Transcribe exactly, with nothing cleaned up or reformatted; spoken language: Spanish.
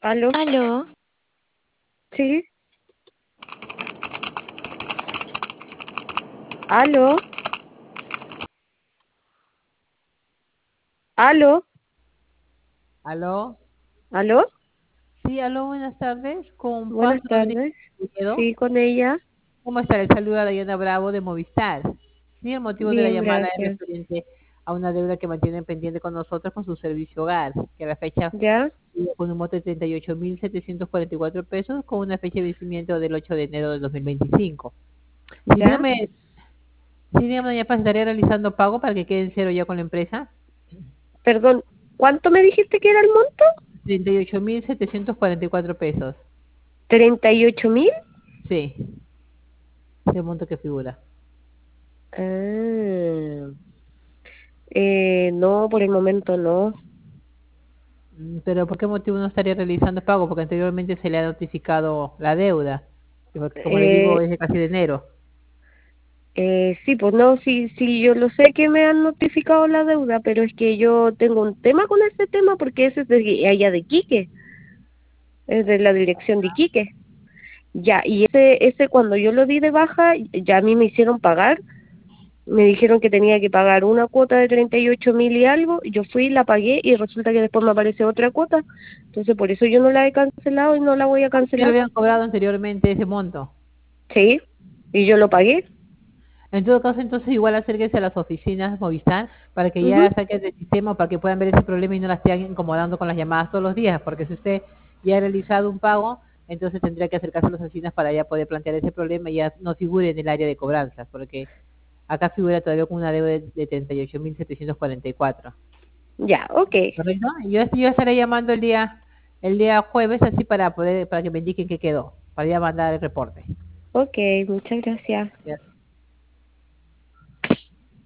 ¿Aló? Aló, ¿Sí? ¿Aló? ¿Aló? ¿Aló? ¿Aló? Sí, aló, buenas tardes. Con Paz Buenas Rodríguez tardes. Quevedo. Sí, con ella. ¿Cómo está? Le saluda Dayana Bravo de Movistar. Sí, el motivo de la Bien, llamada es gracias. referente a una deuda que mantienen pendiente con nosotros con su servicio hogar, que a la fecha ¿Ya? sigue con un monto de treinta y ocho mil setecientos cuarenta y cuatro pesos con una fecha de vencimiento del ocho de enero del dos mil veinticinco. Sí, ¿Ya? dígame, sí, dígame, doña Paz, ¿estaría realizando pago para que quede en cero ya con la empresa? Perdón, ¿cuánto me dijiste que era el monto? Treinta y ocho mil setecientos cuarenta y cuatro pesos. ¿Treinta y ocho mil? Sí, ese monto que figura. Ah, eh, no, por el momento no. Mm, Pero ¿por qué motivo no estaría realizando pago? Porque anteriormente se le ha notificado la deuda. Y porque, como le digo, Eh, es de casi de enero. eh, sí, pues no, sí, sí, yo lo sé que me han notificado la deuda, pero es que yo tengo un tema con ese tema porque ese es de allá de Iquique, es de la dirección de Iquique. Ya, y ese, ese cuando yo lo di de baja, ya a mí me hicieron pagar. Me dijeron que tenía que pagar una cuota de treinta y ocho mil y algo, y yo fui, la pagué y resulta que después me aparece otra cuota. Entonces por eso yo no la he cancelado y no la voy a Ya le cancelar. habían cobrado anteriormente ese monto. Sí, y yo lo pagué. En todo caso, entonces igual acérquese a las oficinas Movistar para que ya Ujú. la saquen del sistema, para que puedan ver ese problema y no la estén incomodando con las llamadas todos los días. Porque si usted ya ha realizado un pago, entonces tendría que acercarse a las oficinas para ya poder plantear ese problema y ya no figure en el área de cobranzas. Porque acá figura todavía con una deuda de, de treinta y ocho mil setecientos cuarenta y cuatro. Ya, ok. ¿Correcto? Yo, yo estaré llamando el día el día jueves así para poder para que me indiquen qué quedó, para ya mandar el reporte. Ok, muchas gracias. Ya.